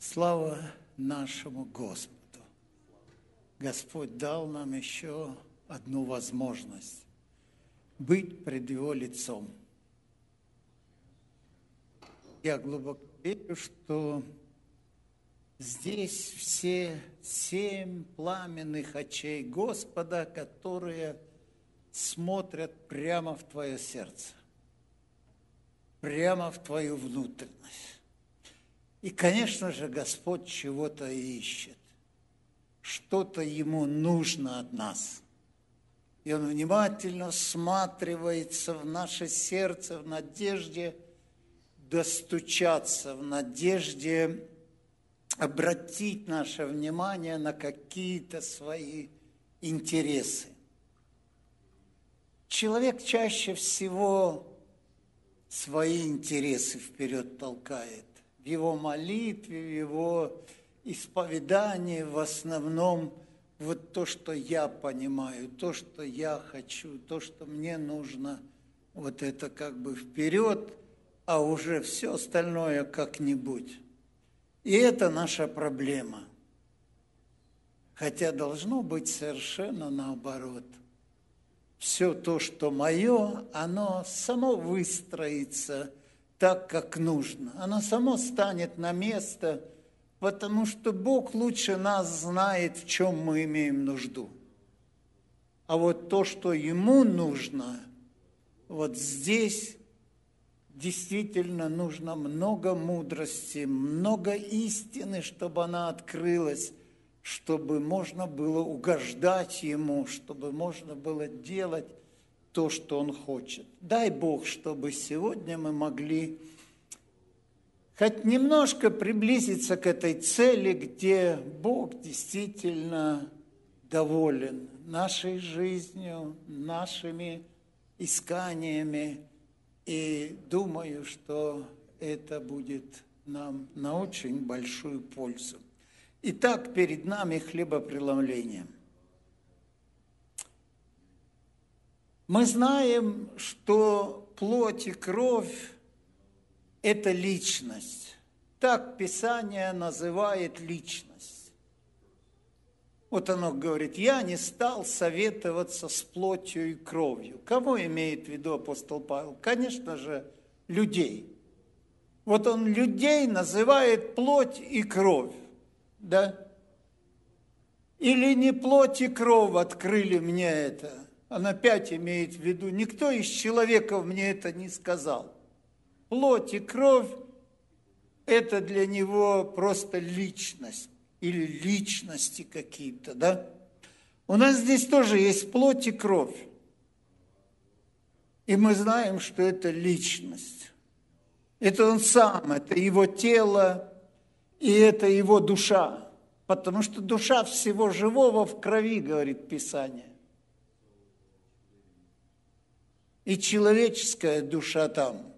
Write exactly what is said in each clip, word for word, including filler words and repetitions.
Слава нашему Господу! Господь дал нам еще одну возможность быть пред Его лицом. Я глубоко верю, что здесь все семь пламенных очей Господа, которые смотрят прямо в твое сердце, прямо в твою внутренность. И, конечно же, Господь чего-то ищет, что-то Ему нужно от нас. И Он внимательно всматривается в наше сердце в надежде достучаться, в надежде обратить наше внимание на какие-то свои интересы. Человек чаще всего свои интересы вперед толкает. В его молитве, в его исповедании в основном вот то, что я понимаю, то, что я хочу, то, что мне нужно, вот это как бы вперед, а уже все остальное как-нибудь. И это наша проблема. Хотя должно быть совершенно наоборот. Все то, что мое, оно само выстроится так, как нужно. Оно само станет на место, потому что Бог лучше нас знает, в чем мы имеем нужду. А вот то, что Ему нужно, вот здесь действительно нужно много мудрости, много истины, чтобы она открылась, чтобы можно было угождать Ему, чтобы можно было делать то, что Он хочет. Дай Бог, чтобы сегодня мы могли хоть немножко приблизиться к этой цели, где Бог действительно доволен нашей жизнью, нашими исканиями. И думаю, что это будет нам на очень большую пользу. Итак, перед нами хлебопреломление. Мы знаем, что плоть и кровь – это личность. Так Писание называет личность. Вот оно говорит, я не стал советоваться с плотью и кровью. Кого имеет в виду апостол Павел? Конечно же, людей. Вот он людей называет плоть и кровь, да? Или не плоть и кровь открыли мне это? Он опять имеет в виду, никто из человеков мне это не сказал. Плоть и кровь – это для него просто личность. Или личности какие-то, да? У нас здесь тоже есть плоть и кровь. И мы знаем, что это личность. Это он сам, это его тело, и это его душа. Потому что душа всего живого в крови, говорит Писание. И человеческая душа там.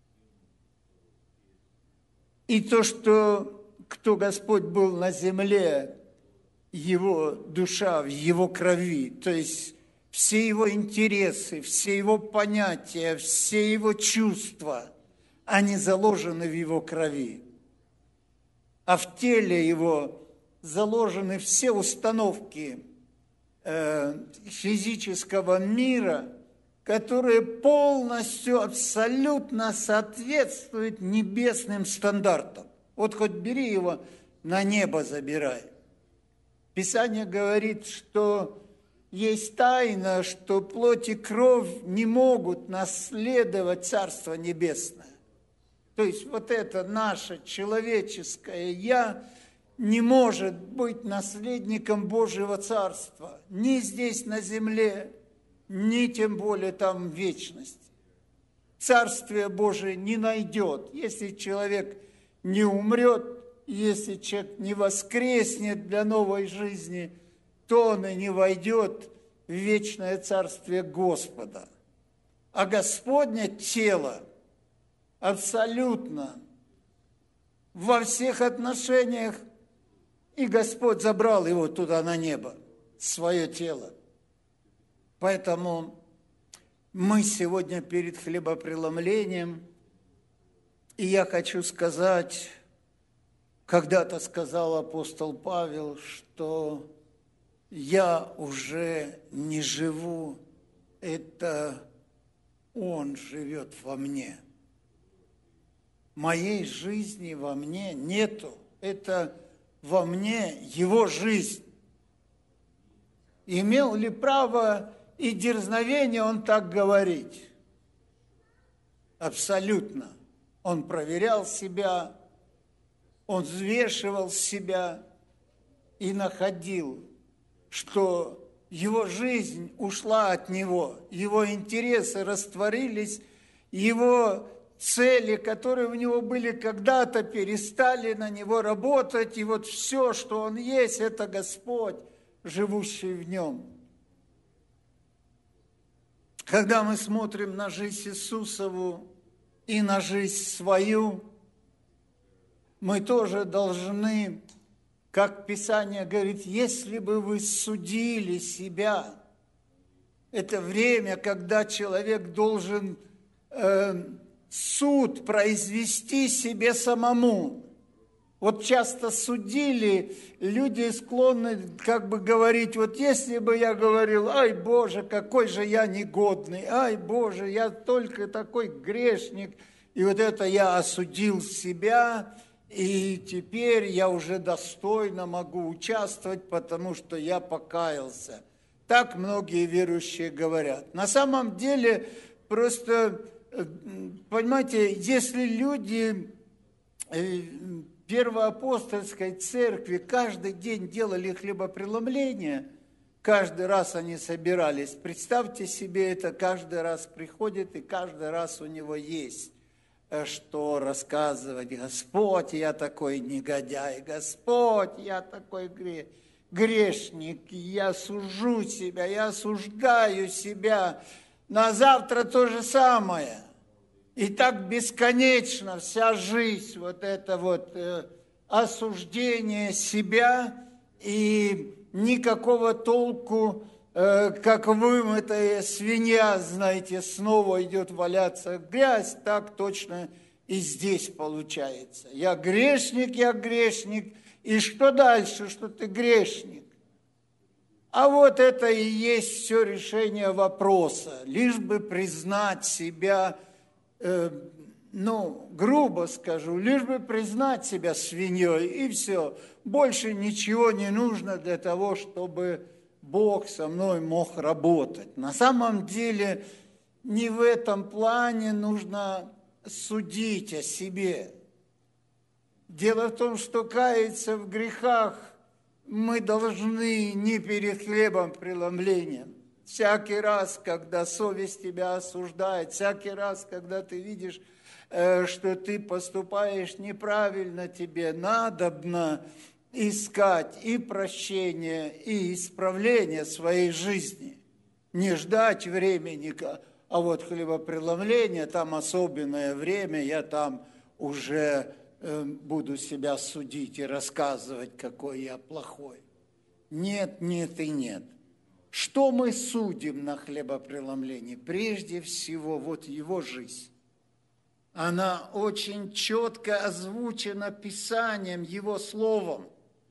И то, что кто Господь был на земле, его душа в его крови, то есть все его интересы, все его понятия, все его чувства, они заложены в его крови. А в теле его заложены все установки э, физического мира, которые полностью, абсолютно соответствуют небесным стандартам. Вот хоть бери его, на небо забирай. Писание говорит, что есть тайна, что плоть и кровь не могут наследовать Царство Небесное. То есть вот это наше человеческое «я» не может быть наследником Божьего Царства. Ни здесь на земле, ни тем более там в вечности. Царствие Божие не найдет, если человек не умрет, если человек не воскреснет для новой жизни, то он и не войдет в вечное царствие Господа. А Господне тело абсолютно во всех отношениях, и Господь забрал его туда на небо, свое тело. Поэтому мы сегодня перед хлебопреломлением, и я хочу сказать, Когда-то сказал апостол Павел, что я уже не живу, это Он живет во мне. Моей жизни во мне нету, это во мне Его жизнь. Имел ли право и дерзновение Он так говорить? Абсолютно. Он проверял себя, он взвешивал себя и находил, что его жизнь ушла от него, его интересы растворились, его цели, которые у него были когда-то, перестали на него работать, и вот все, что он есть, это Господь, живущий в нем. Когда мы смотрим на жизнь Иисусову и на жизнь свою, мы тоже должны, как Писание говорит, если бы вы судили себя, это время, когда человек должен э, суд произвести себе самому. Вот часто судили, люди склонны как бы говорить, вот если бы я говорил, ай, Боже, какой же я негодный, ай, Боже, я только такой грешник, и вот это я осудил себя, и теперь я уже достойно могу участвовать, потому что я покаялся. Так многие верующие говорят. На самом деле, просто, понимаете, если люди первоапостольской церкви каждый день делали хлебопреломление, каждый раз они собирались, представьте себе это, каждый раз приходит, и каждый раз у него есть что рассказывать. Господь, я такой негодяй, Господь, я такой грешник, я сужу себя, я осуждаю себя. На завтра то же самое. И так бесконечно вся жизнь, вот это вот э, осуждение себя, и никакого толку, э, как вымытая свинья, знаете, снова идет валяться в грязь, так точно и здесь получается. Я грешник, я грешник, и что дальше, что ты грешник? А вот это и есть все решение вопроса, лишь бы признать себя, ну, грубо скажу, лишь бы признать себя свиньей, и все. Больше ничего не нужно для того, чтобы Бог со мной мог работать. На самом деле, не в этом плане нужно судить о себе. Дело в том, что каяться в грехах мы должны не перед хлебом преломлением. Всякий раз, когда совесть тебя осуждает, всякий раз, когда ты видишь, что ты поступаешь неправильно, тебе надобно искать и прощение, и исправление своей жизни. Не ждать времени, а вот хлебопреломление, там особенное время, я там уже буду себя судить и рассказывать, какой я плохой. Нет, нет и нет. Что мы судим на хлебопреломлении? Прежде всего, вот его жизнь. Она очень четко озвучена Писанием, его словом.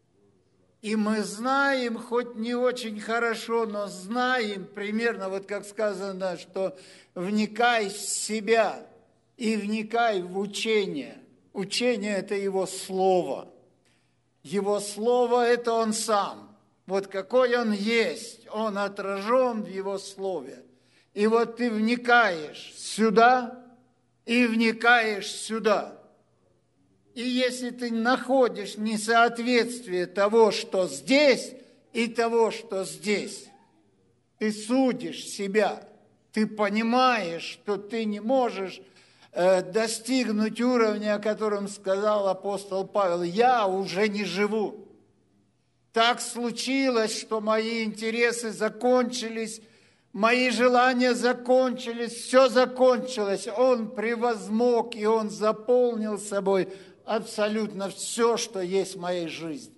И мы знаем, хоть не очень хорошо, но знаем примерно, вот как сказано, что вникай в себя и вникай в учение. Учение – это его слово. Его слово – это он сам. Вот какой он есть, он отражен в его слове. И вот ты вникаешь сюда и вникаешь сюда. И если ты находишь несоответствие того, что здесь, и того, что здесь, ты судишь себя, ты понимаешь, что ты не можешь э, достигнуть уровня, о котором сказал апостол Павел, я уже не живу. Так случилось, что мои интересы закончились, мои желания закончились, все закончилось. Он превозмог, и он заполнил собой абсолютно все, что есть в моей жизни.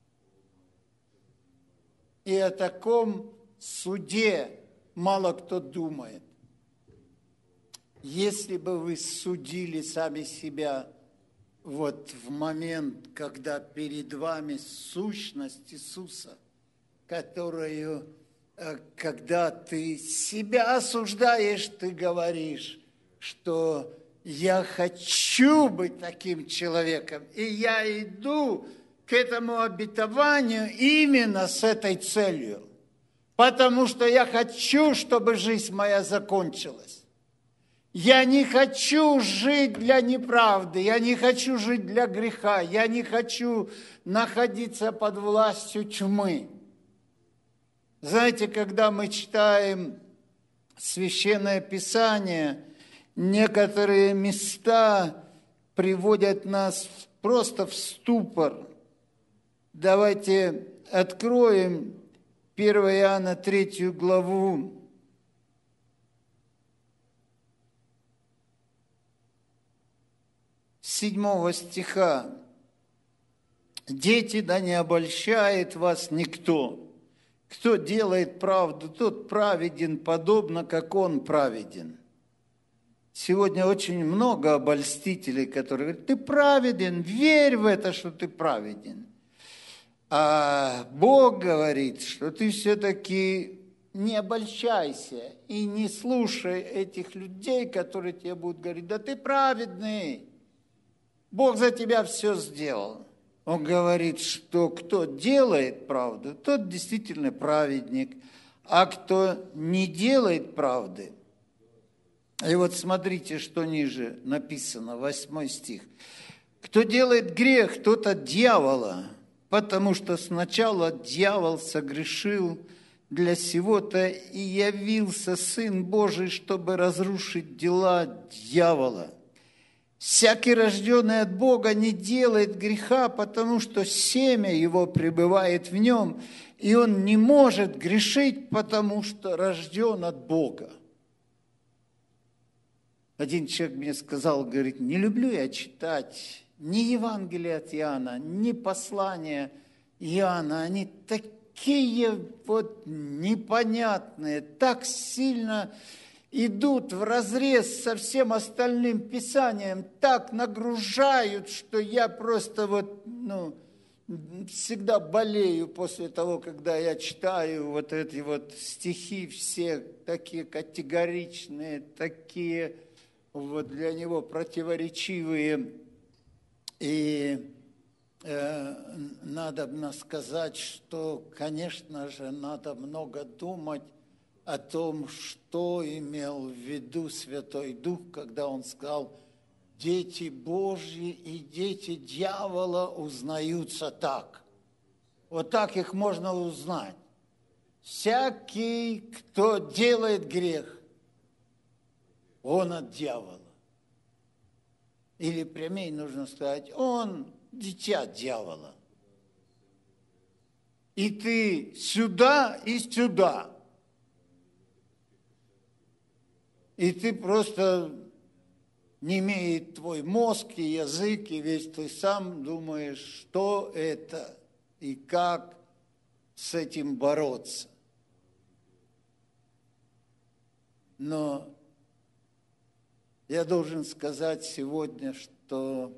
И о таком суде мало кто думает. Если бы вы судили сами себя, вот в момент, когда перед вами сущность Иисуса, которую, когда ты себя осуждаешь, ты говоришь, что я хочу быть таким человеком, и я иду к этому обетованию именно с этой целью, потому что я хочу, чтобы жизнь моя закончилась. Я не хочу жить для неправды, я не хочу жить для греха, я не хочу находиться под властью тьмы. Знаете, когда мы читаем Священное Писание, некоторые места приводят нас просто в ступор. Давайте откроем первое Иоанна третью главу. седьмого стиха. «Дети, да не обольщает вас никто. Кто делает правду, тот праведен, подобно, как он праведен». Сегодня очень много обольстителей, которые говорят, ты праведен, верь в это, что ты праведен. А Бог говорит, что ты все-таки не обольщайся и не слушай этих людей, которые тебе будут говорить, да ты праведный. Бог за тебя все сделал. Он говорит, что кто делает правду, тот действительно праведник, а кто не делает правды. И вот смотрите, что ниже написано, восьмой стих. Кто делает грех, тот от дьявола, потому что сначала дьявол согрешил, для сего-то и явился Сын Божий, чтобы разрушить дела дьявола. Всякий, рожденный от Бога, не делает греха, потому что семя его пребывает в нем, и он не может грешить, потому что рожден от Бога. Один человек мне сказал, говорит, не люблю я читать ни Евангелие от Иоанна, ни послания Иоанна, они такие вот непонятные, так сильно идут вразрез со всем остальным Писанием, так нагружают, что я просто вот, ну, всегда болею после того, когда я читаю вот эти вот стихи все такие категоричные, такие вот для него противоречивые. И э, надо сказать, что, конечно же, надо много думать о том, что имел в виду Святой Дух, когда он сказал, дети Божьи и дети дьявола узнаются так. Вот так их можно узнать. Всякий, кто делает грех, он от дьявола. Или прямее нужно сказать, он дитя дьявола. И ты сюда и сюда. И ты просто не имеет твой мозг и язык, и весь ты сам думаешь, что это и как с этим бороться. Но я должен сказать сегодня, что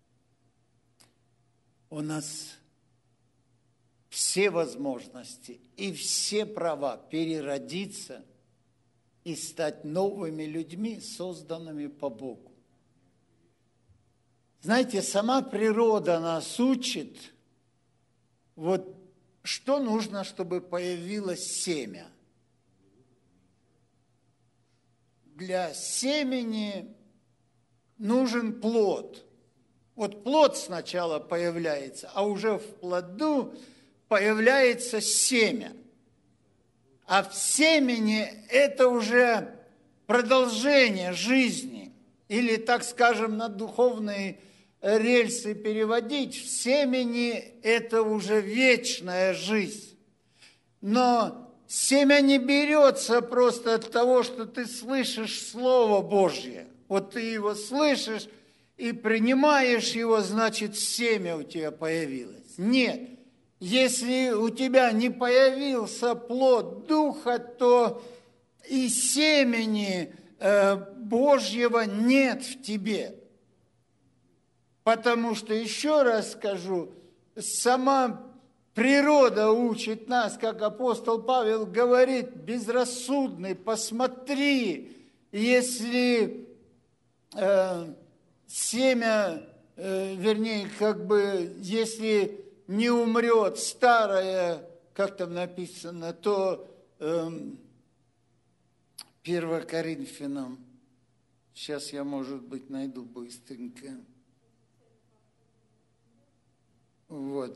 у нас все возможности и все права переродиться и стать новыми людьми, созданными по Богу. Знаете, сама природа нас учит, вот что нужно, чтобы появилось семя. Для семени нужен плод. Вот плод сначала появляется, а уже в плоду появляется семя. А в семени это уже продолжение жизни. Или, так скажем, на духовные рельсы переводить, в семени это уже вечная жизнь. Но семя не берется просто от того, что ты слышишь Слово Божье. Вот ты его слышишь и принимаешь его, значит, семя у тебя появилось. Нет. Если у тебя не появился плод Духа, то и семени э, Божьего нет в тебе. Потому что, еще раз скажу, сама природа учит нас, как апостол Павел говорит, безрассудный, посмотри, если э, семя, э, вернее, как бы, если не умрет старое, как там написано, то э, первое Коринфянам, сейчас я, может быть, найду быстренько. Вот.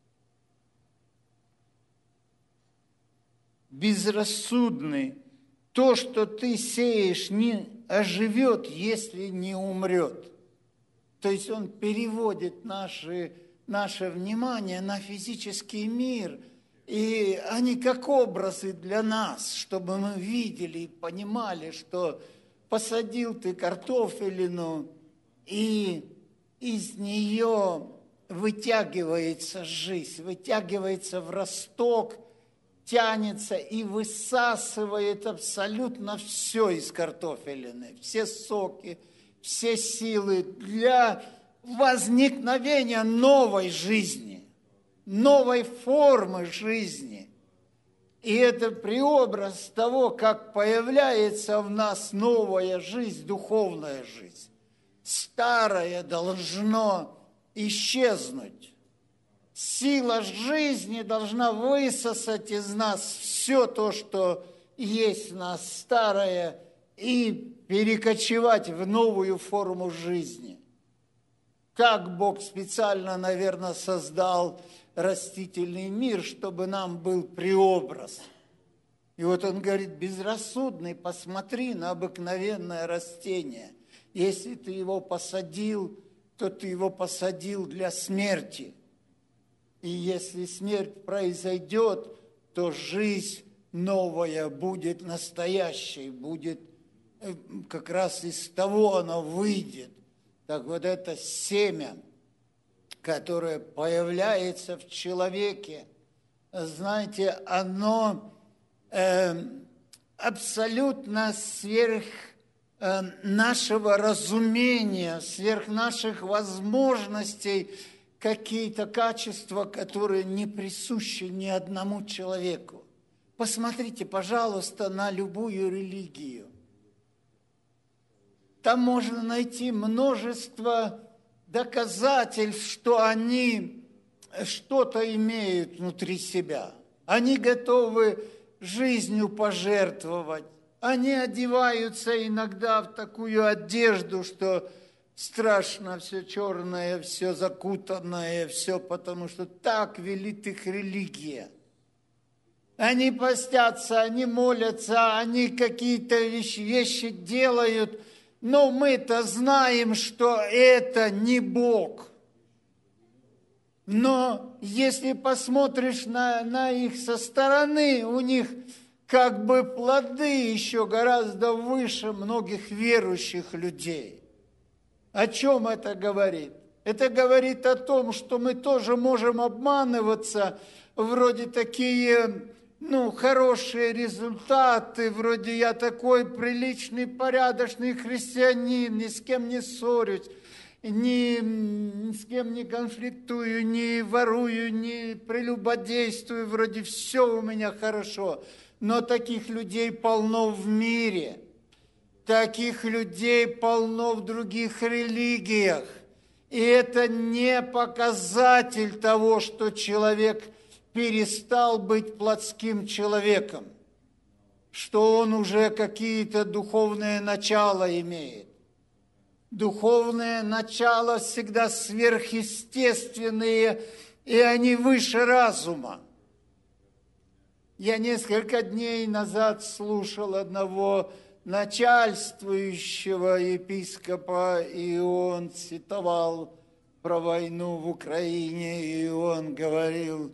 Безрассудный. То, что ты сеешь, не оживет, если не умрет. То есть он переводит наши, наше внимание на физический мир, и они как образы для нас, чтобы мы видели и понимали, что посадил ты картофелину, и из нее вытягивается жизнь, вытягивается в росток, тянется и высасывает абсолютно все из картофелины, все соки, все силы для возникновения новой жизни, новой формы жизни. И это преобраз того, как появляется в нас новая жизнь, духовная жизнь. Старое должно исчезнуть. Сила жизни должна высосать из нас все то, что есть в нас старое, и перекочевать в новую форму жизни. Как Бог специально, наверное, создал растительный мир, чтобы нам был преобраз. И вот он говорит, безрассудный, посмотри на обыкновенное растение. Если ты его посадил, то ты его посадил для смерти. И если смерть произойдет, то жизнь новая будет настоящей, будет как раз из того она выйдет. Так вот это семя, которое появляется в человеке, знаете, оно э, абсолютно сверх э, нашего разумения, сверх наших возможностей, какие-то качества, которые не присущи ни одному человеку. Посмотрите, пожалуйста, на любую религию. Там можно найти множество доказательств, что они что-то имеют внутри себя. Они готовы жизнью пожертвовать. Они одеваются иногда в такую одежду, что страшно, все черное, все закутанное, все, потому что так велит их религия. Они постятся, они молятся, они какие-то вещи, вещи делают, но мы-то знаем, что это не Бог. Но если посмотришь на, на их со стороны, у них как бы плоды еще гораздо выше многих верующих людей. О чем это говорит? Это говорит о том, что мы тоже можем обманываться, вроде такие, ну, хорошие результаты, вроде я такой приличный, порядочный христианин, ни с кем не ссорюсь, ни, ни с кем не конфликтую, не ворую, не прелюбодействую, вроде все у меня хорошо. Но таких людей полно в мире. Таких людей полно в других религиях. И это не показатель того, что человек перестал быть плотским человеком, что он уже какие-то духовные начала имеет. Духовные начала всегда сверхъестественные, и они выше разума. Я несколько дней назад слушал одного начальствующего епископа, и он цитовал про войну в Украине, и он говорил,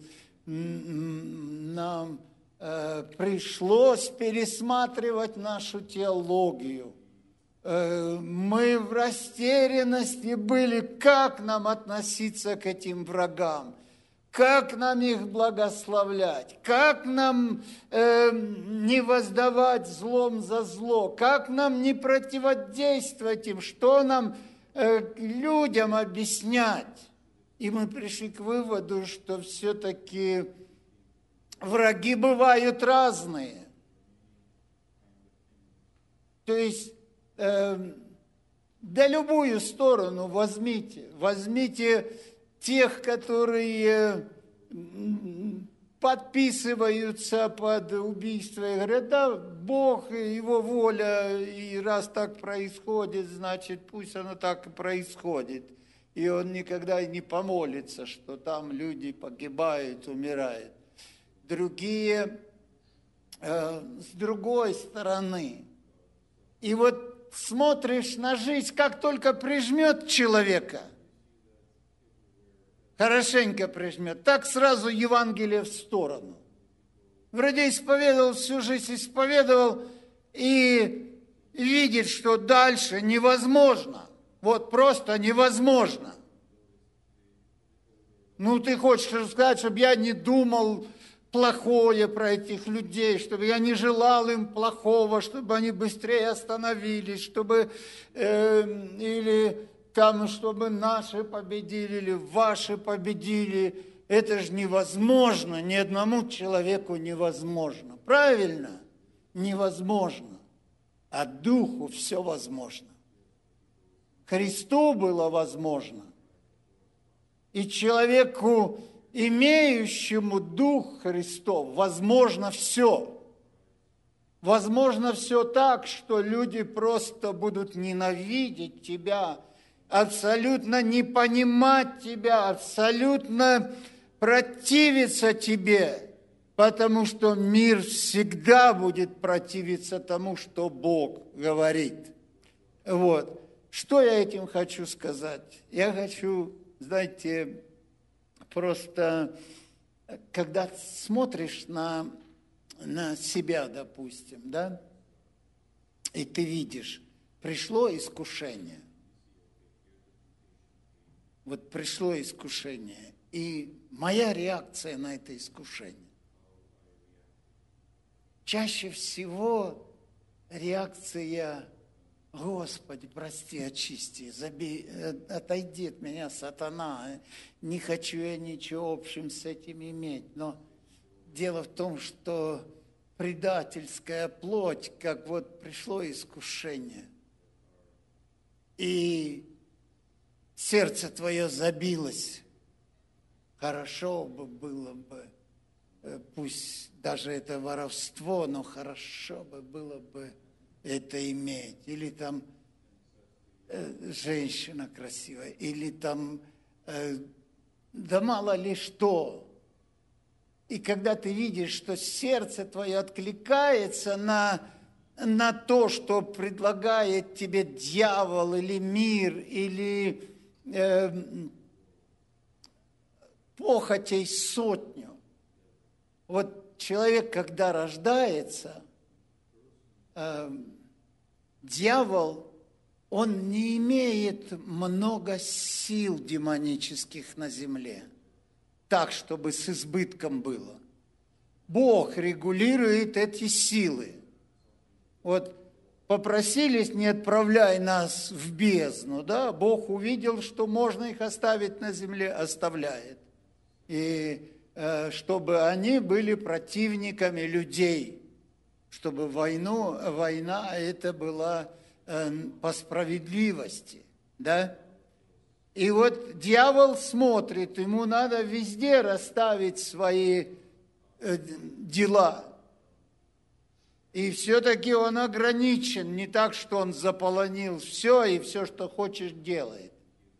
нам э, пришлось пересматривать нашу теологию. Э, мы в растерянности были, как нам относиться к этим врагам. Как нам их благословлять? Как нам э, не воздавать злом за зло? Как нам не противодействовать им? Что нам, э, людям объяснять. И мы пришли к выводу, что все-таки враги бывают разные. То есть, э, да любую сторону возьмите. Возьмите тех, которые подписываются под убийство и говорят, да, Бог, Его воля, и раз так происходит, значит, пусть оно так и происходит. И он никогда и не помолится, что там люди погибают, умирают. Другие э, с другой стороны. И вот смотришь на жизнь, как только прижмет человека, хорошенько прижмет, так сразу Евангелие в сторону. Вроде исповедовал, всю жизнь исповедовал, и видит, что дальше невозможно. Вот просто невозможно. Ну, ты хочешь сказать, чтобы я не думал плохое про этих людей, чтобы я не желал им плохого, чтобы они быстрее остановились, чтобы э, или там, чтобы наши победили, или ваши победили. Это же невозможно, ни одному человеку невозможно. Правильно? Невозможно. А Духу все возможно. Христу было возможно. И человеку, имеющему Дух Христов, возможно все. Возможно все так, что люди просто будут ненавидеть тебя, абсолютно не понимать тебя, абсолютно противиться тебе, потому что мир всегда будет противиться тому, что Бог говорит. Вот. Что я этим хочу сказать? Я хочу, знаете, просто, когда смотришь на, на себя, допустим, да, и ты видишь, пришло искушение. Вот пришло искушение, и моя реакция на это искушение. Чаще всего реакция: Господи, прости, очисти, забей, отойди от меня, сатана, не хочу я ничего общим с этим иметь. Но дело в том, что предательская плоть, как вот пришло искушение, и сердце твое забилось, хорошо бы было бы, пусть даже это воровство, но хорошо бы было бы это иметь. Или там э, женщина красивая, или там, э, да мало ли что. И когда ты видишь, что сердце твое откликается на, на то, что предлагает тебе дьявол или мир, или э, похотей сотню. Вот человек, когда рождается, э, дьявол, он не имеет много сил демонических на земле, так, чтобы с избытком было. Бог регулирует эти силы. Вот попросились, не отправляй нас в бездну, да? Бог увидел, что можно их оставить на земле, оставляет. И э, чтобы они были противниками людей, чтобы войну, война это была э, по справедливости, да? И вот дьявол смотрит, ему надо везде расставить свои э, дела. И все-таки он ограничен, не так, что он заполонил все, и все, что хочешь, делает.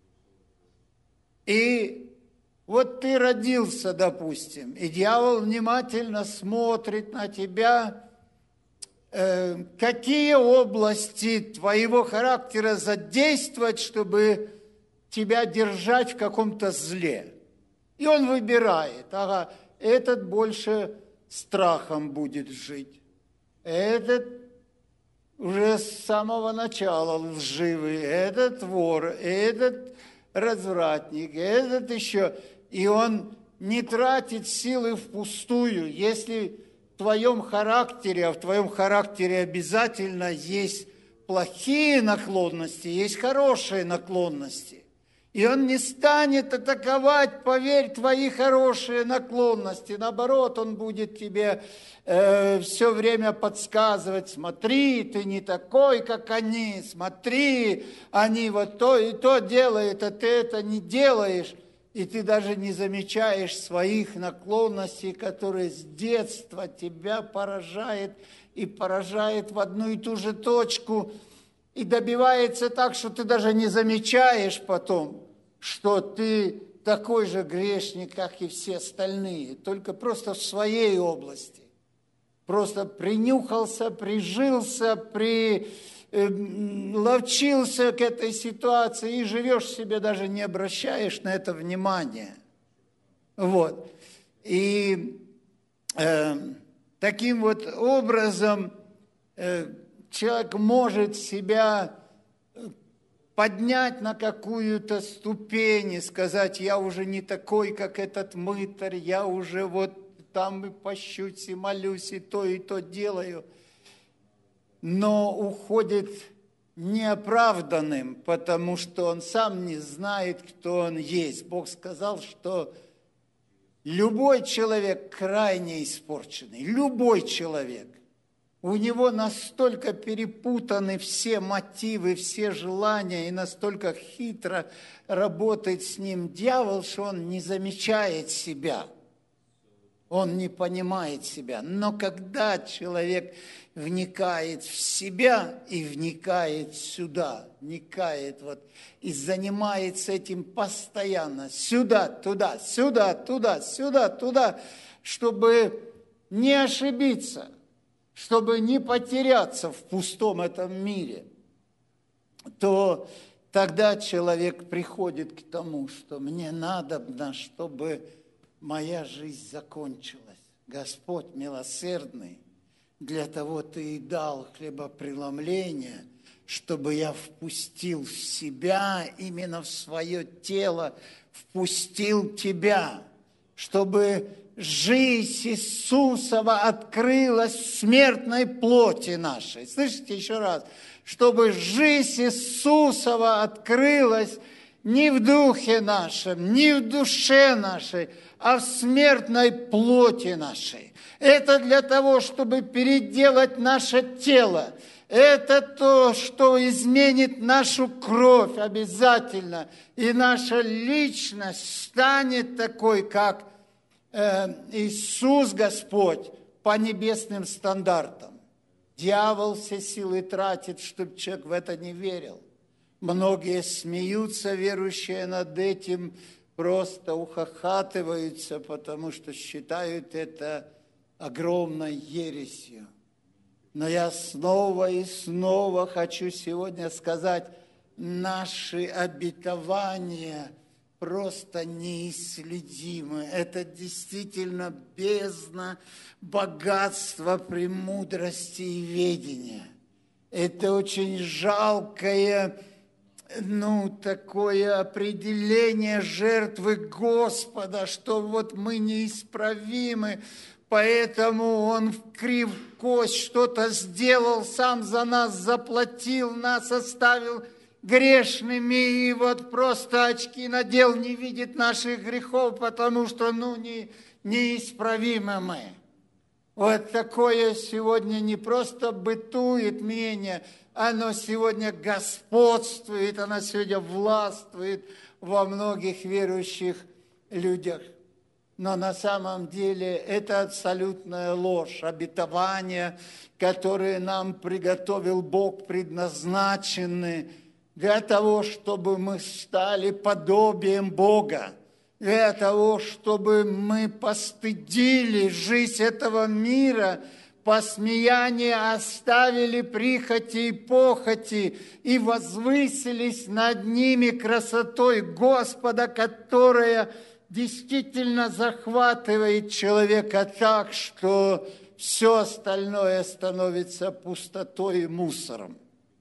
И вот ты родился, допустим, и дьявол внимательно смотрит на тебя, э, какие области твоего характера задействовать, чтобы тебя держать в каком-то зле. И он выбирает, ага, этот больше страхом будет жить. Этот уже с самого начала лживый, этот вор, этот развратник, этот еще. И он не тратит силы впустую. Если в твоем характере, а в твоем характере обязательно есть плохие наклонности, есть хорошие наклонности. И он не станет атаковать, поверь, твои хорошие наклонности. Наоборот, он будет тебе э, все время подсказывать: смотри, ты не такой, как они, смотри, они вот то и то делают, а ты это не делаешь. И ты даже не замечаешь своих наклонностей, которые с детства тебя поражают и поражают в одну и ту же точку. И добивается так, что ты даже не замечаешь потом, что ты такой же грешник, как и все остальные, только просто в своей области. Просто принюхался, прижился, приловчился к этой ситуации и живешь себе, даже не обращаешь на это внимания. Вот. И э, таким вот образом э, человек может себя поднять на какую-то ступень и сказать: я уже не такой, как этот мытарь, я уже вот там и пощусь, и молюсь, и то, и то делаю. Но уходит неоправданным, потому что он сам не знает, кто он есть. Бог сказал, что любой человек крайне испорченный, любой человек. У него настолько перепутаны все мотивы, все желания, и настолько хитро работает с ним дьявол, что он не замечает себя, он не понимает себя. Но когда человек вникает в себя и вникает сюда, вникает вот и занимается этим постоянно, сюда, туда, сюда, туда, сюда, туда, чтобы не ошибиться, чтобы не потеряться в пустом этом мире, то тогда человек приходит к тому, что мне надобно, чтобы моя жизнь закончилась. Господь милосердный, для того Ты и дал хлебопреломление, чтобы я впустил в себя, именно в свое тело, впустил Тебя, чтобы жизнь Иисусова открылась в смертной плоти нашей. Слышите еще раз? Чтобы жизнь Иисусова открылась не в духе нашем, не в душе нашей, а в смертной плоти нашей. Это для того, чтобы переделать наше тело. Это то, что изменит нашу кровь обязательно. И наша личность станет такой, как Иисус Господь, по небесным стандартам. Дьявол все силы тратит, чтобы человек в это не верил. Многие смеются, верующие, над этим, просто ухахатываются, потому что считают это огромной ересью. Но я снова и снова хочу сегодня сказать, наши обетования просто неисследимы. Это действительно бездна богатства, премудрости и ведения. Это очень жалкое, ну, такое определение жертвы Господа, что вот мы неисправимы, поэтому Он в кривкость что-то сделал, сам за нас заплатил, нас оставил грешными, и вот просто очки надел, не видит наших грехов, потому что, ну, не, неисправимы мы. Вот такое сегодня не просто бытует мнение, оно сегодня господствует, оно сегодня властвует во многих верующих людях. Но на самом деле это абсолютная ложь, обетования, которые нам приготовил Бог, предназначены для того, чтобы мы стали подобием Бога, для того, чтобы мы постыдили жизнь этого мира, посмеяние оставили прихоти и похоти и возвысились над ними красотой Господа, которая действительно захватывает человека так, что все остальное становится пустотой и мусором.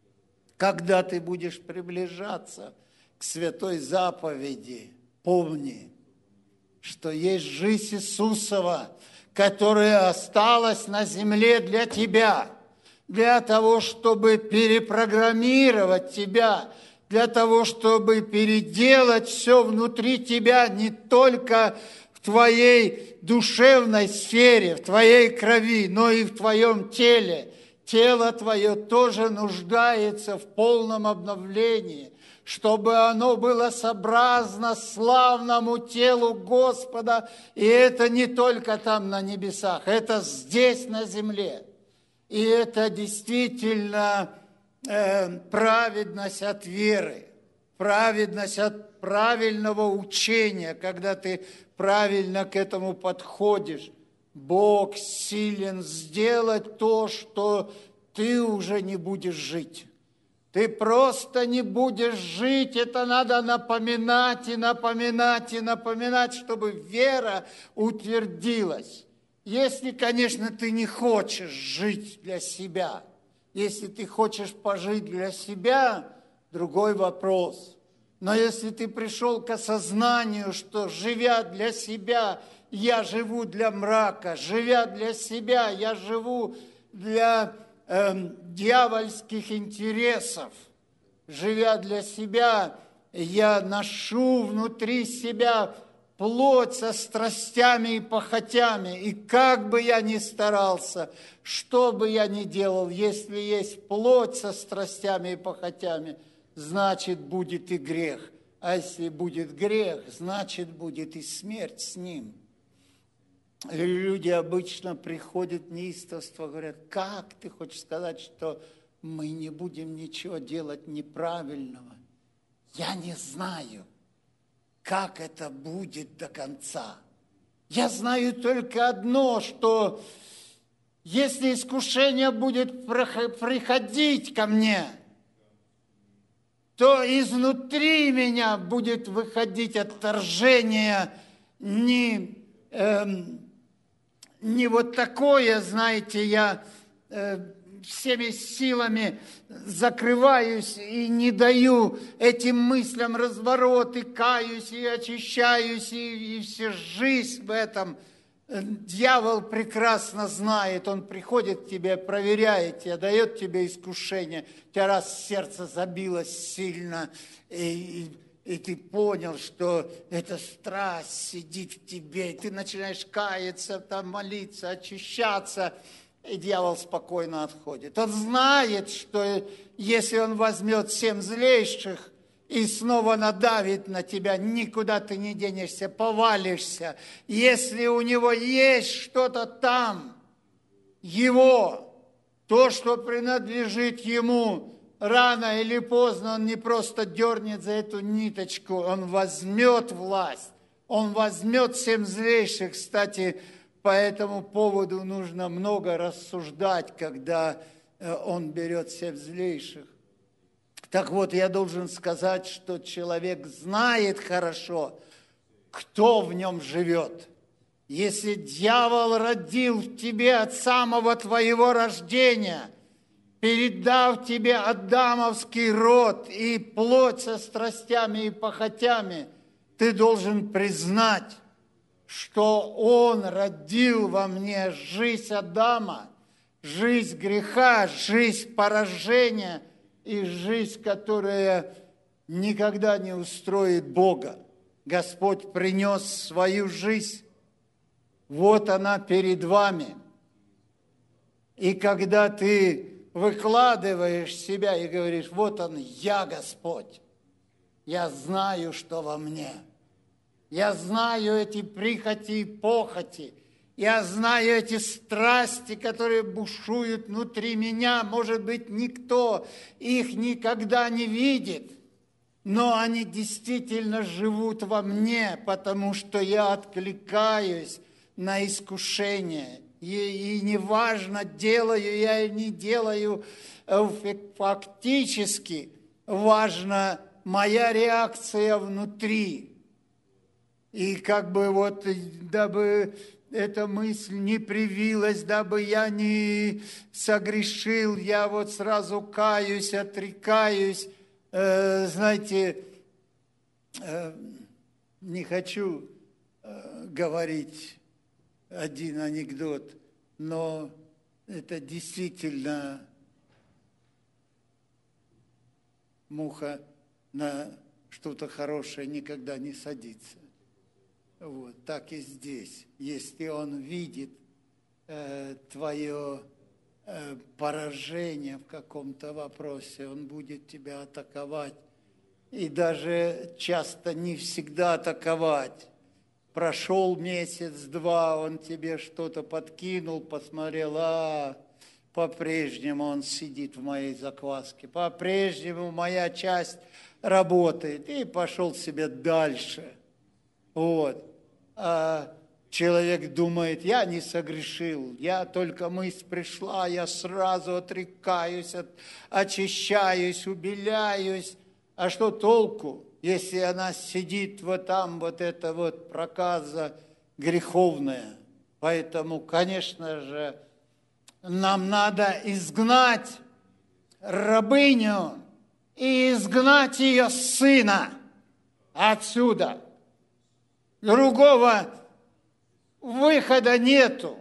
Когда ты будешь приближаться к святой заповеди, помни, что есть жизнь Иисусова, которая осталась на земле для тебя, для того, чтобы перепрограммировать тебя, для того, чтобы переделать все внутри тебя, не только в твоей душевной сфере, в твоей крови, но и в твоем теле. Тело твое тоже нуждается в полном обновлении, чтобы оно было сообразно славному телу Господа. И это не только там на небесах, это здесь на земле. И это действительно э, праведность от веры, праведность от правильного учения, когда ты правильно к этому подходишь. Бог силен сделать то, что ты уже не будешь жить. Ты просто не будешь жить, это надо напоминать и напоминать и напоминать, чтобы вера утвердилась. Если, конечно, ты не хочешь жить для себя, если ты хочешь пожить для себя, другой вопрос. Но если ты пришел к осознанию, что, живя для себя, я живу для мрака, живя для себя, я живу для э, дьявольских интересов, живя для себя, я ношу внутри себя плоть со страстями и похотями. И как бы я ни старался, что бы я ни делал, если есть плоть со страстями и похотями, значит, будет и грех. А если будет грех, значит, будет и смерть с ним. Люди обычно приходят в неистовство, говорят, как ты хочешь сказать, что мы не будем ничего делать неправильного? Я не знаю, как это будет до конца. Я знаю только одно, что если искушение будет приходить ко мне, то изнутри меня будет выходить отторжение не, эм, не вот такое, знаете, я э, всеми силами закрываюсь и не даю этим мыслям разворот, и каюсь, и очищаюсь, и, и всю жизнь в этом. Дьявол прекрасно знает, он приходит к тебе, проверяет тебя, дает тебе искушение. У тебя раз сердце забилось сильно, и, и, и ты понял, что эта страсть сидит в тебе, и ты начинаешь каяться, там, молиться, очищаться, и дьявол спокойно отходит. Он знает, что если он возьмет семь злейших и снова надавит на тебя, никуда ты не денешься, повалишься. Если у него есть что-то там, его, то, что принадлежит ему, рано или поздно он не просто дернет за эту ниточку, он возьмет власть, он возьмет семь злейших. Кстати, по этому поводу нужно много рассуждать, когда он берет семь злейших. Так вот, я должен сказать, что человек знает хорошо, кто в нем живет. Если дьявол родил в тебе от самого твоего рождения, передав тебе адамовский род и плоть со страстями и похотями, ты должен признать, что он родил во мне жизнь Адама, жизнь греха, жизнь поражения и жизнь, которая никогда не устроит Бога. Господь принес свою жизнь, вот она перед вами. И когда ты выкладываешь себя и говоришь, вот он, я Господь, я знаю, что во мне. Я знаю эти прихоти и похоти. Я знаю эти страсти, которые бушуют внутри меня. Может быть, никто их никогда не видит, но они действительно живут во мне, потому что я откликаюсь на искушение. И, и неважно, делаю я или не делаю, фактически важна моя реакция внутри. И как бы вот, дабы эта мысль не привилась, дабы я не согрешил, я вот сразу каюсь, отрекаюсь. Э, знаете, э, не хочу э, говорить один анекдот, но это действительно муха на что-то хорошее никогда не садится. Вот, так и здесь. Если он видит э, твое э, поражение в каком-то вопросе, он будет тебя атаковать. И даже часто не всегда атаковать. Прошел месяц-два, он тебе что-то подкинул, посмотрел, а по-прежнему он сидит в моей закваске, по-прежнему моя часть работает, и пошел себе дальше. Вот. А человек думает, я не согрешил, я только мысль пришла, я сразу отрекаюсь, от, очищаюсь, убеляюсь. А что толку, если она сидит вот там, вот эта вот проказа греховная? Поэтому, конечно же, нам надо изгнать рабыню и изгнать ее сына отсюда. Другого выхода нету.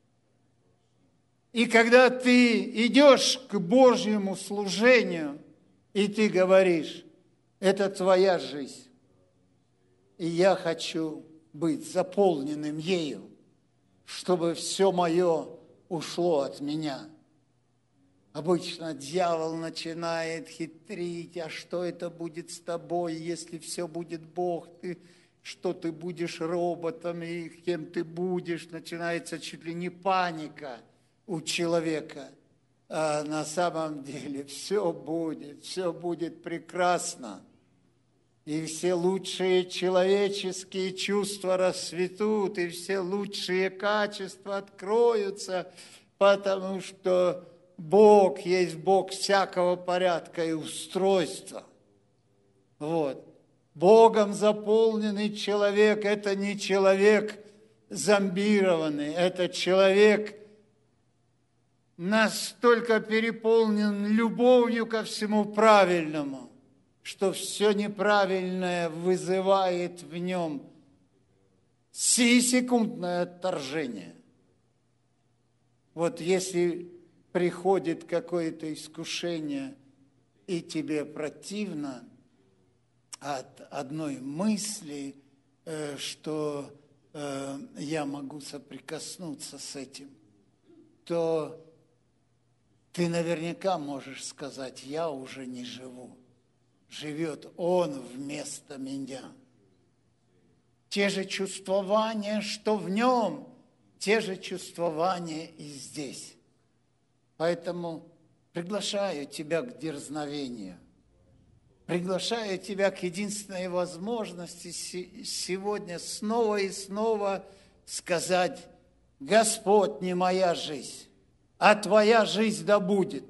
И когда ты идешь к Божьему служению, и ты говоришь, это твоя жизнь, и я хочу быть заполненным ею, чтобы все мое ушло от меня. Обычно дьявол начинает хитрить, а что это будет с тобой, если все будет Бог, ты, что ты будешь роботом, и кем ты будешь, начинается чуть ли не паника у человека. А на самом деле все будет, все будет прекрасно. И все лучшие человеческие чувства расцветут, и все лучшие качества откроются, потому что Бог есть Бог всякого порядка и устройства. Вот. Богом заполненный человек – это не человек зомбированный, это человек настолько переполнен любовью ко всему правильному, что все неправильное вызывает в нем сиюсекундное отторжение. Вот если приходит какое-то искушение, и тебе противно от одной мысли, что я могу соприкоснуться с этим, то ты наверняка можешь сказать, я уже не живу. Живет Он вместо меня. Те же чувствования, что в Нем, те же чувствования и здесь. Поэтому приглашаю тебя к дерзновению. Приглашаю тебя к единственной возможности сегодня снова и снова сказать, Господь, не моя жизнь, а Твоя жизнь да будет.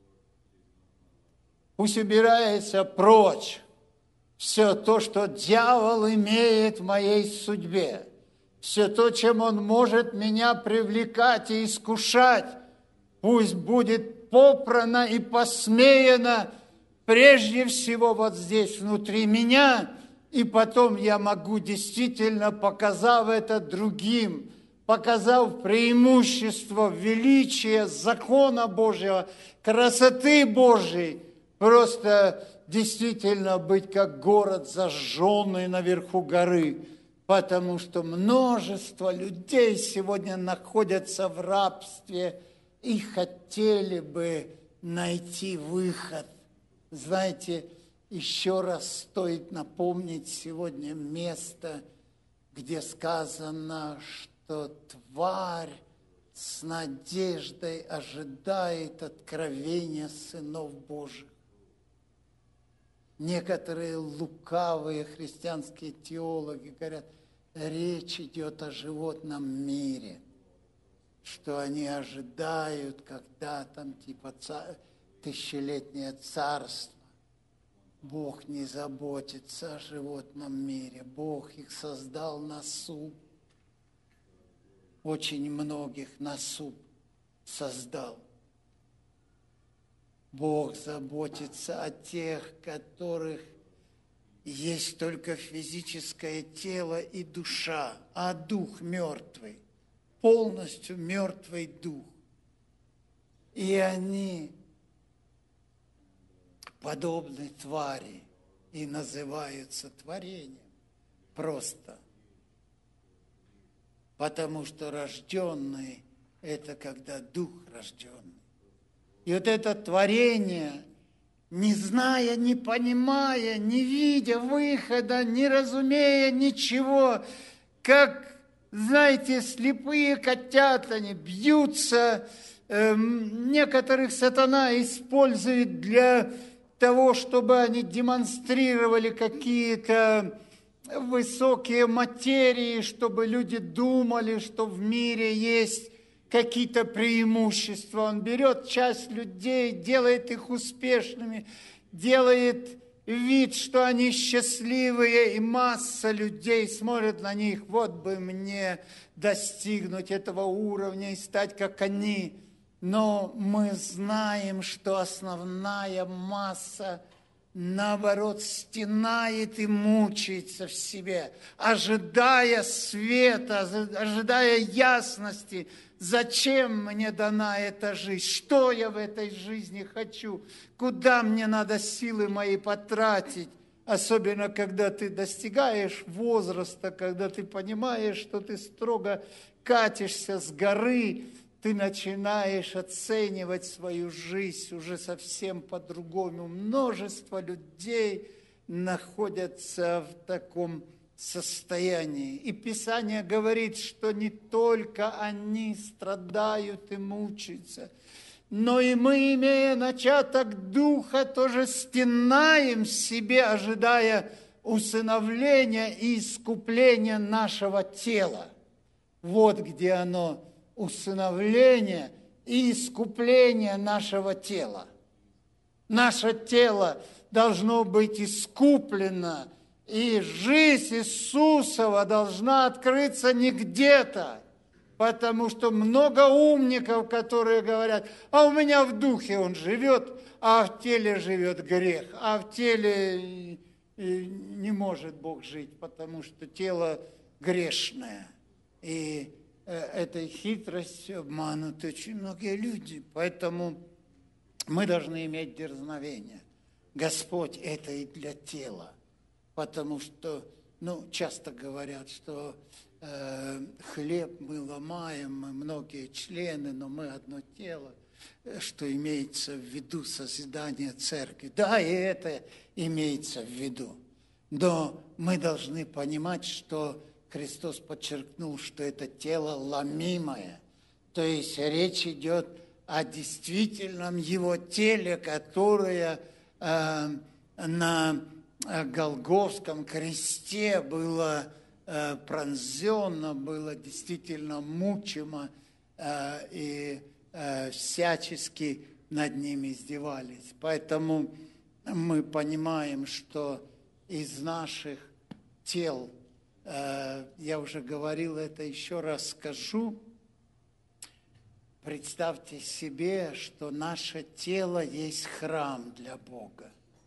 Пусть убирается прочь все то, что дьявол имеет в моей судьбе, все то, чем он может меня привлекать и искушать, пусть будет попрано и посмеяно прежде всего вот здесь, внутри меня, и потом я могу действительно, показав это другим, показав преимущество, величие закона Божьего, красоты Божьей, просто действительно быть как город, зажженный наверху горы, потому что множество людей сегодня находятся в рабстве и хотели бы найти выход. Знаете, еще раз стоит напомнить сегодня место, где сказано, что тварь с надеждой ожидает откровения сынов Божьих. Некоторые лукавые христианские теологи говорят, речь идет о животном мире, что они ожидают, когда там типа царь, тысячелетнее царство. Бог не заботится о животном мире. Бог их создал на суд. Очень многих на суд создал. Бог заботится о тех, которых есть только физическое тело и душа, а дух мертвый, полностью мертвый дух. И они подобны твари и называются творением. Просто. Потому что рожденный – это когда дух рожденный. И вот это творение, не зная, не понимая, не видя выхода, не разумея ничего, как, знаете, слепые котята, они бьются, эм, некоторых сатана использует для того, чтобы они демонстрировали какие-то высокие материи, чтобы люди думали, что в мире есть какие-то преимущества. Он берет часть людей, делает их успешными, делает вид, что они счастливые, и масса людей смотрит на них, вот бы мне достигнуть этого уровня и стать как они. Но мы знаем, что основная масса, наоборот, стенает и мучается в себе, ожидая света, ожидая ясности. Зачем мне дана эта жизнь? Что я в этой жизни хочу? Куда мне надо силы мои потратить? Особенно, когда ты достигаешь возраста, когда ты понимаешь, что ты строго катишься с горы, ты начинаешь оценивать свою жизнь уже совсем по-другому. Множество людей находятся в таком состоянии. И Писание говорит, что не только они страдают и мучаются, но и мы, имея начаток Духа, тоже стенаем в себе, ожидая усыновления и искупления нашего тела. Вот где оно, усыновление и искупление нашего тела. Наше тело должно быть искуплено, и жизнь Иисусова должна открыться не где-то, потому что много умников, которые говорят, а у меня в духе он живет, а в теле живет грех, а в теле не может Бог жить, потому что тело грешное. И этой хитростью обмануты очень многие люди. Поэтому мы должны иметь дерзновение. Господь, это и для тела. Потому что, ну, часто говорят, что э, хлеб мы ломаем, мы многие члены, но мы одно тело, что имеется в виду созидание церкви. Да, и это имеется в виду. Но мы должны понимать, что Христос подчеркнул, что это тело ломимое. То есть речь идет о действительном Его теле, которое э, на Голгофском кресте было э, пронзено, было действительно мучимо, э, и э, всячески над ним издевались. Поэтому мы понимаем, что из наших тел, э, я уже говорил это, еще раз скажу, представьте себе, что наше тело есть храм для Бога.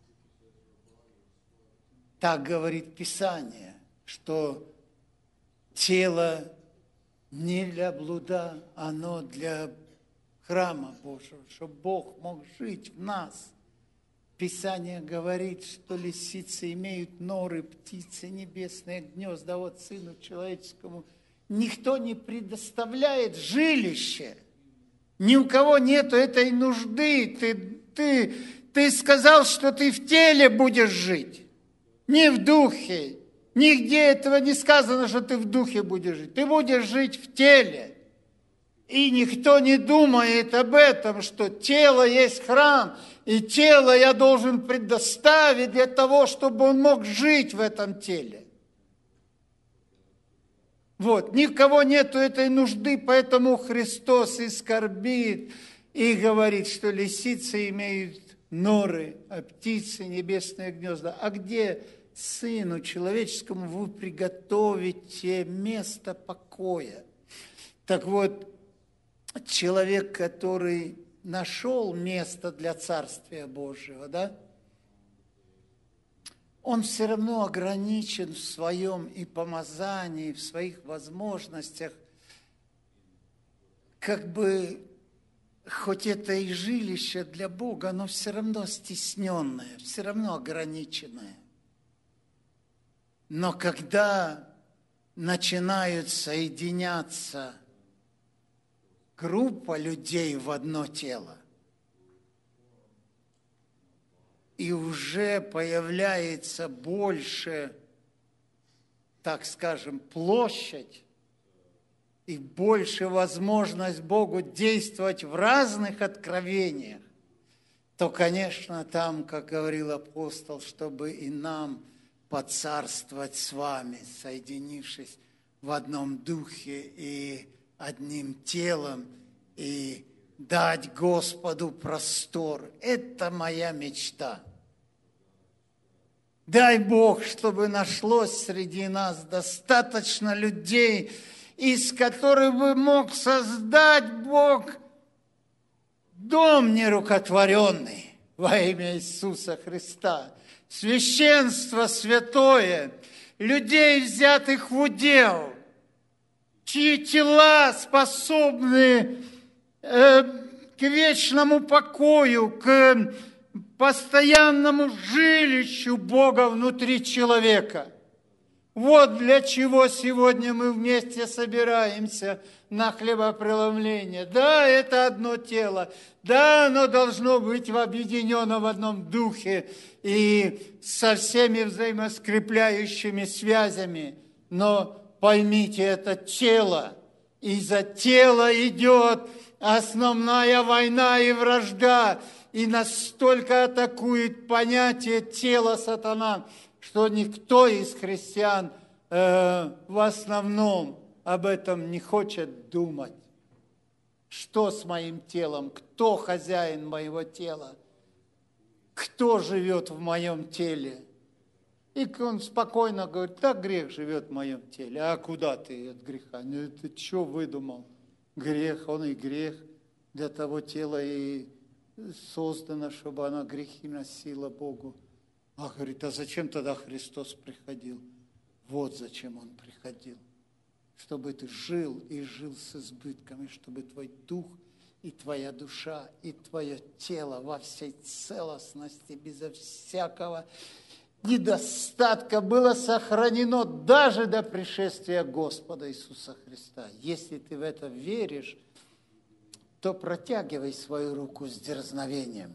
Так говорит Писание, что тело не для блуда, оно для храма Божьего, чтобы Бог мог жить в нас. Писание говорит, что лисицы имеют норы, птицы небесные, гнезда, вот Сыну Человеческому. Никто не предоставляет жилище. Ни у кого нету этой нужды. Ты, ты, ты сказал, что ты в теле будешь жить. Не в духе. Нигде этого не сказано, что ты в духе будешь жить. Ты будешь жить в теле. И никто не думает об этом, что тело есть храм, и тело я должен предоставить для того, чтобы он мог жить в этом теле. Вот, никого нету этой нужды, поэтому Христос и скорбит, и говорит, что лисицы имеют норы, а птицы небесные гнезда. А где Сыну Человеческому вы приготовите место покоя? Так вот, человек, который нашел место для Царствия Божьего, да, он все равно ограничен в своем и помазании, в своих возможностях, как бы хоть это и жилище для Бога, оно все равно стесненное, все равно ограниченное. Но когда начинают соединяться группа людей в одно тело, и уже появляется больше, так скажем, площадь, и больше возможность Богу действовать в разных откровениях, то, конечно, там, как говорил апостол, чтобы и нам поцарствовать с вами, соединившись в одном духе и одним телом, и дать Господу простор. Это моя мечта. Дай Бог, чтобы нашлось среди нас достаточно людей, из которых бы мог создать Бог дом нерукотворенный во имя Иисуса Христа. Священство святое, людей, взятых в удел, чьи тела способны э, к вечному покою, к постоянному жилищу Бога внутри человека. Вот для чего сегодня мы вместе собираемся на хлебопреломление. Да, это одно тело. Да, оно должно быть объединено в одном духе и со всеми взаимоскрепляющими связями. Но поймите, это тело. И за тело идет основная война и вражда. И настолько атакует понятие тела сатана, что никто из христиан э, в основном об этом не хочет думать. Что с моим телом? Кто хозяин моего тела? Кто живет в моем теле? И он спокойно говорит, да, грех живет в моем теле. А куда ты от греха? Ну, ты что выдумал? Грех, он и грех. Для того тела и создано, чтобы оно грехи носило Богу. А говорит, а зачем тогда Христос приходил? Вот зачем Он приходил. Чтобы ты жил и жил с избытками, чтобы твой дух и твоя душа, и твое тело во всей целостности, безо всякого недостатка было сохранено даже до пришествия Господа Иисуса Христа. Если ты в это веришь, то протягивай свою руку с дерзновением.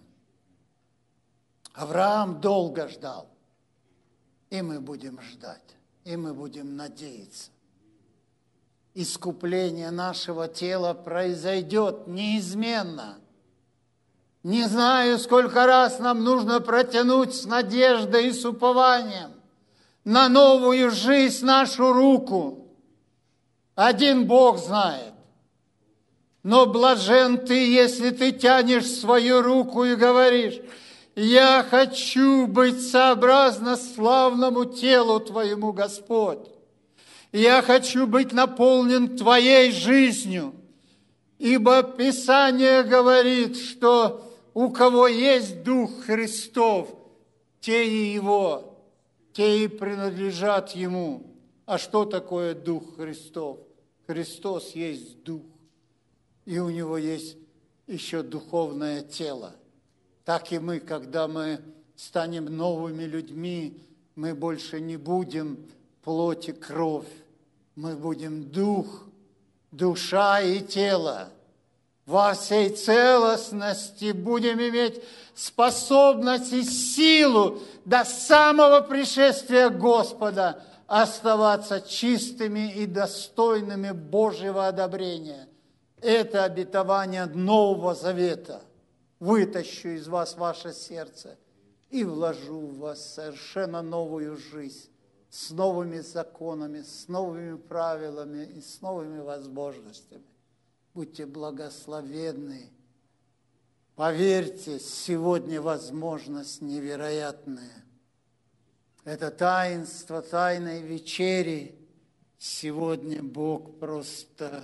Авраам долго ждал, и мы будем ждать, и мы будем надеяться. Искупление нашего тела произойдет неизменно. Не знаю, сколько раз нам нужно протянуть с надеждой и с упованием на новую жизнь нашу руку. Один Бог знает. Но блажен ты, если ты тянешь свою руку и говоришь, я хочу быть сообразно славному телу Твоему, Господь. Я хочу быть наполнен Твоей жизнью. Ибо Писание говорит, что у кого есть Дух Христов, те и Его, те и принадлежат Ему. А что такое Дух Христов? Христос есть Дух. И у Него есть еще духовное тело. Так и мы, когда мы станем новыми людьми, мы больше не будем плоть и кровь. Мы будем дух, душа и тело. Во всей целостности будем иметь способность и силу до самого пришествия Господа оставаться чистыми и достойными Божьего одобрения. Это обетование Нового Завета. Вытащу из вас ваше сердце и вложу в вас совершенно новую жизнь с новыми законами, с новыми правилами и с новыми возможностями. Будьте благословенны. Поверьте, сегодня возможность невероятная. Это таинство Тайной вечери. Сегодня Бог просто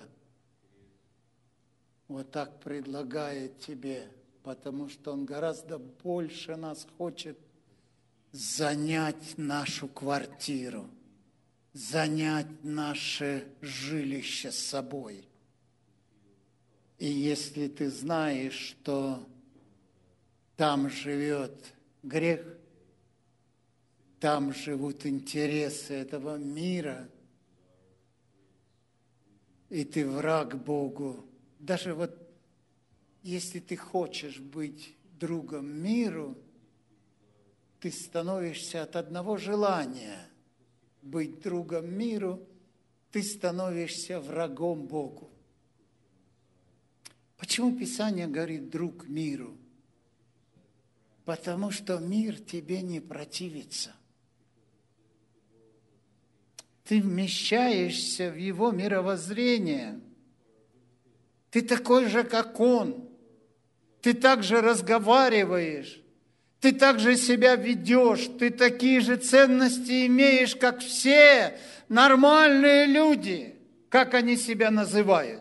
вот так предлагает тебе, потому что Он гораздо больше нас хочет занять нашу квартиру, занять наше жилище с собой. И если ты знаешь, что там живет грех, там живут интересы этого мира, и ты враг Богу, даже вот если ты хочешь быть другом миру, ты становишься от одного желания быть другом миру, ты становишься врагом Богу. Почему Писание говорит «друг миру»? Потому что мир тебе не противится. Ты вмещаешься в его мировоззрение. Ты такой же, как он. Ты так же разговариваешь. Ты так же себя ведешь. Ты такие же ценности имеешь, как все нормальные люди, как они себя называют.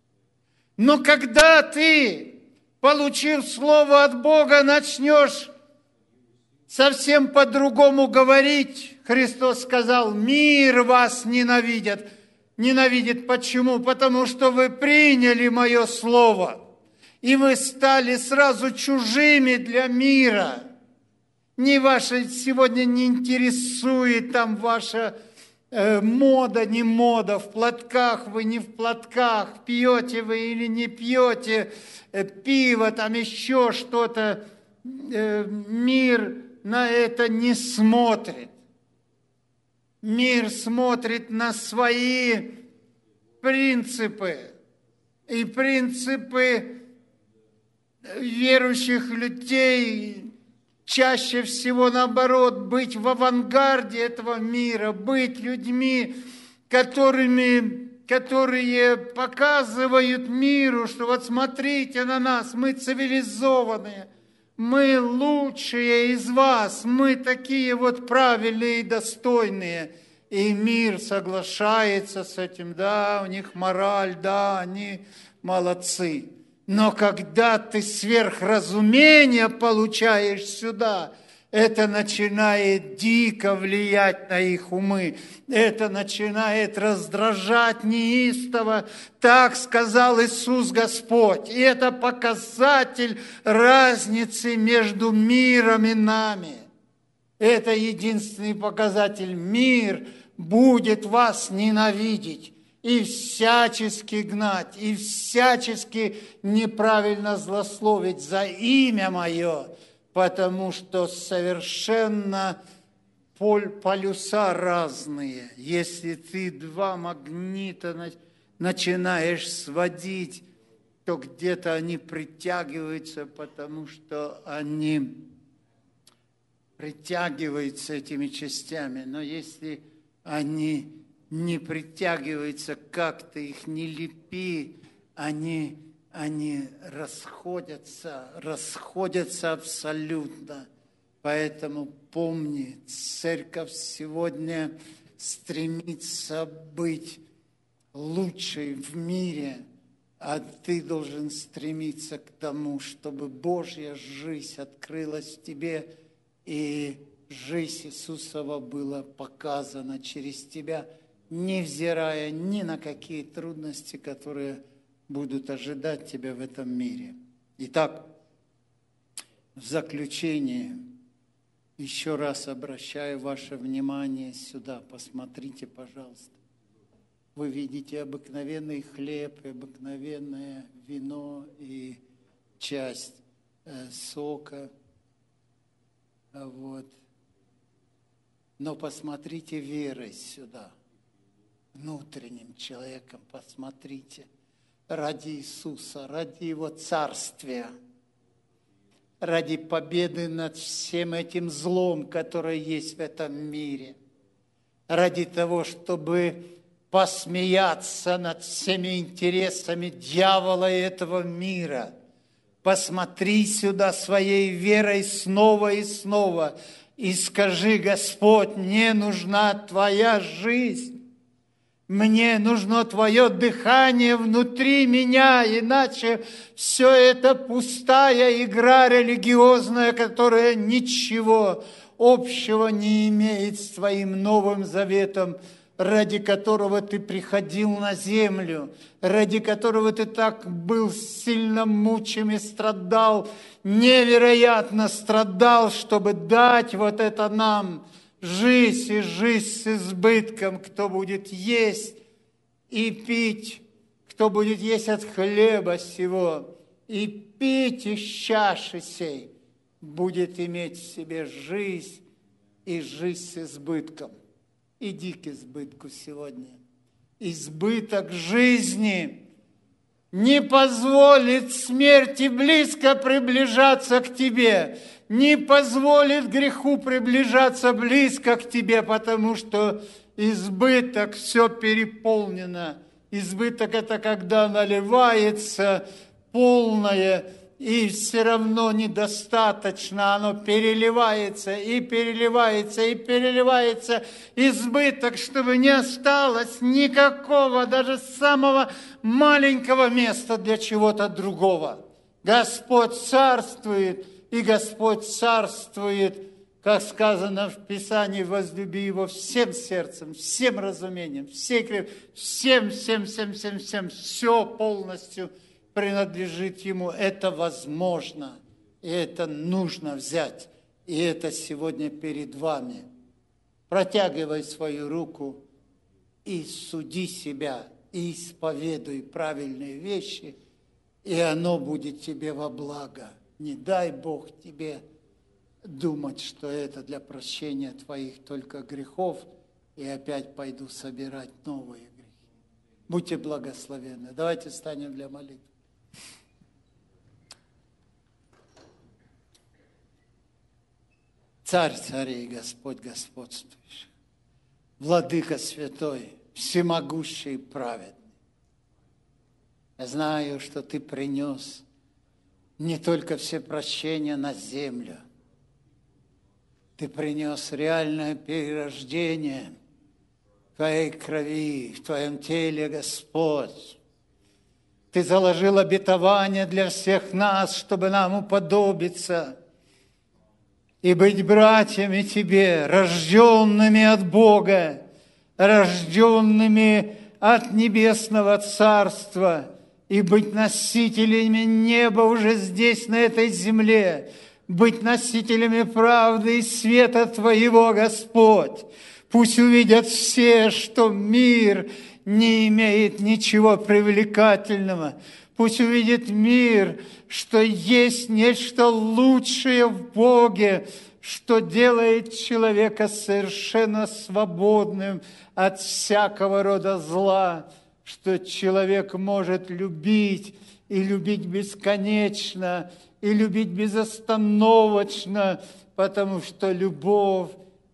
Но когда ты, получив слово от Бога, начнешь совсем по-другому говорить, Христос сказал, мир вас ненавидит. Ненавидит почему? Потому что вы приняли мое слово, и вы стали сразу чужими для мира. Не ваша сегодня не интересует там ваша э, мода, не мода, в платках вы, не в платках, пьете вы или не пьете, э, пиво, там еще что-то. Э, мир на это не смотрит. Мир смотрит на свои принципы. И принципы верующих людей чаще всего наоборот, быть в авангарде этого мира, быть людьми, которыми, которые показывают миру, что вот смотрите на нас, мы цивилизованные, мы лучшие из вас, мы такие вот правильные и достойные. И мир соглашается с этим, да, у них мораль, да, они молодцы. Но когда ты сверхразумение получаешь сюда, это начинает дико влиять на их умы. Это начинает раздражать неистово. Так сказал Иисус Господь. И это показатель разницы между миром и нами. Это единственный показатель. Мир будет вас ненавидеть и всячески гнать, и всячески неправильно злословить за имя Мое, потому что совершенно полюса разные. Если ты два магнита начинаешь сводить, то где-то они притягиваются, потому что они притягиваются этими частями. Но если они не притягиваются, как ты их не лепи, они, они расходятся, расходятся абсолютно. Поэтому помни, церковь сегодня стремится быть лучшей в мире, а ты должен стремиться к тому, чтобы Божья жизнь открылась в тебе, и жизнь Иисусова была показана через тебя, невзирая ни на какие трудности, которые будут ожидать тебя в этом мире. Итак, в заключение еще раз обращаю ваше внимание сюда. Посмотрите, пожалуйста. Вы видите обыкновенный хлеб, обыкновенное вино и часть э, сока. Вот. Но посмотрите верой сюда. Внутренним человеком посмотрите, ради Иисуса, ради Его Царствия, ради победы над всем этим злом, которое есть в этом мире, ради того, чтобы посмеяться над всеми интересами дьявола и этого мира. Посмотри сюда своей верой снова и снова и скажи: Господь, мне нужна Твоя жизнь. Мне нужно Твое дыхание внутри меня, иначе все это пустая игра религиозная, которая ничего общего не имеет с Твоим Новым Заветом, ради которого ты приходил на землю, ради которого ты так был сильно мучим и страдал, невероятно страдал, чтобы дать вот это нам, жизнь и жизнь с избытком, кто будет есть и пить, кто будет есть от хлеба сего и пить из чаши сей, будет иметь в себе жизнь и жизнь с избытком. Иди к избытку сегодня. Избыток жизни не позволит смерти близко приближаться к тебе, не позволит греху приближаться близко к тебе, потому что избыток все переполнено. Избыток – это когда наливается полное, и все равно недостаточно, оно переливается и переливается и переливается. Избыток, чтобы не осталось никакого, даже самого маленького места для чего-то другого. Господь царствует, и Господь царствует, как сказано в Писании, возлюби Его всем сердцем, всем разумением, всей крепостью, всем, всем, всем, всем, всем, все полностью принадлежит Ему. Это возможно, и это нужно взять, и это сегодня перед вами. Протягивай свою руку и суди себя, и исповедуй правильные вещи, и оно будет тебе во благо. Не дай Бог тебе думать, что это для прощения твоих только грехов, и опять пойду собирать новые грехи. Будьте благословенны. Давайте встанем для молитвы. Царь царей, Господь господствующий, Владыка святой, всемогущий и праведный. Я знаю, что Ты принес не только все прощения на землю, Ты принес реальное перерождение в Твоей крови, в Твоем теле, Господь. Ты заложил обетование для всех нас, чтобы нам уподобиться и быть братьями Тебе, рожденными от Бога, рожденными от Небесного Царства, и быть носителями неба уже здесь, на этой земле, быть носителями правды и света Твоего, Господь. Пусть увидят все, что мир не имеет ничего привлекательного. Пусть увидит мир, что есть нечто лучшее в Боге, что делает человека совершенно свободным от всякого рода зла, что человек может любить и любить бесконечно, и любить безостановочно, потому что любовь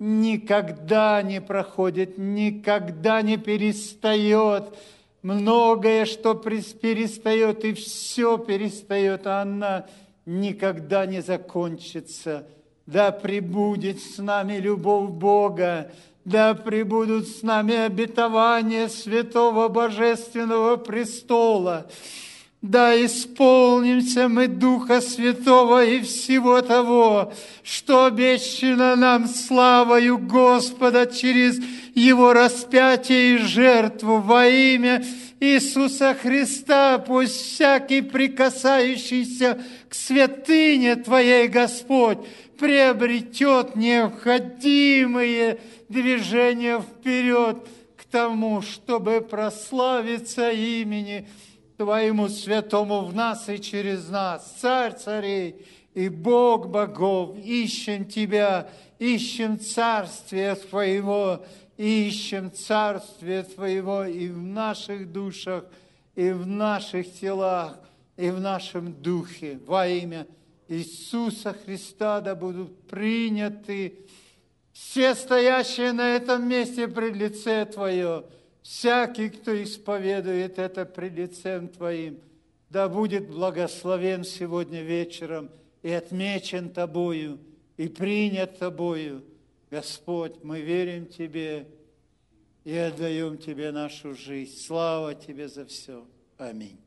никогда не проходит, никогда не перестает. Многое, что перестает, и все перестает, а она никогда не закончится. Да пребудет с нами любовь Бога, да пребудут с нами обетования Святого Божественного Престола. Да исполнимся мы Духа Святого и всего того, что обещано нам славою Господа через Его распятие и жертву во имя Иисуса Христа. Пусть всякий прикасающийся к святыне Твоей, Господь, приобретет необходимые движения вперед к тому, чтобы прославиться имени Твоему святому в нас и через нас. Царь царей и Бог богов, ищем Тебя, ищем Царствие Твоего, ищем Царствие Твоего и в наших душах, и в наших телах, и в нашем духе. Во имя Иисуса Христа да будут приняты все стоящие на этом месте пред лице Твое, всякий, кто исповедует это пред лицем Твоим, да будет благословен сегодня вечером и отмечен Тобою, и принят Тобою. Господь, мы верим Тебе и отдаем Тебе нашу жизнь. Слава Тебе за все. Аминь.